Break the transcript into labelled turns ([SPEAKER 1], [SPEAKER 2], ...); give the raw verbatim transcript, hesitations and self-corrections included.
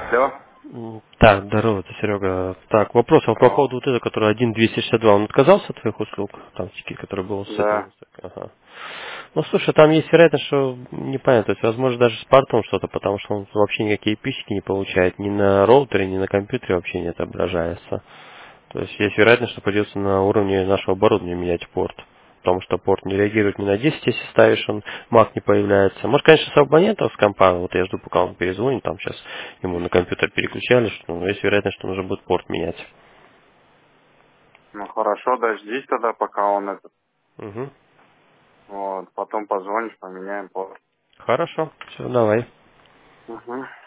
[SPEAKER 1] Алло.
[SPEAKER 2] М, Так, здорово, это Серега. Так, вопрос вот по
[SPEAKER 1] Здорово.
[SPEAKER 2] поводу вот этого, который один двести шестьдесят два, он отказался от твоих услуг? Там, тики, который был с этой
[SPEAKER 1] Да.
[SPEAKER 2] настройкой? Ага. Ну, слушай, там есть вероятность, что непонятно, то есть, возможно, даже с портом что-то, потому что он вообще никакие письки не получает, ни на роутере, ни на компьютере вообще не отображается. То есть, есть вероятность, что придется на уровне нашего оборудования менять порт. Потому что порт не реагирует ни на десять, если ставишь, он маг не появляется. Может, конечно, с абонентом, с компа, вот я жду, пока он перезвонит, там сейчас ему на компьютер переключали, что, но есть вероятность, что нужно будет порт менять.
[SPEAKER 1] Ну хорошо, дождись тогда, пока он этот.
[SPEAKER 2] Угу.
[SPEAKER 1] Вот. Потом позвонишь, поменяем порт.
[SPEAKER 2] Хорошо, все, давай.
[SPEAKER 1] Угу.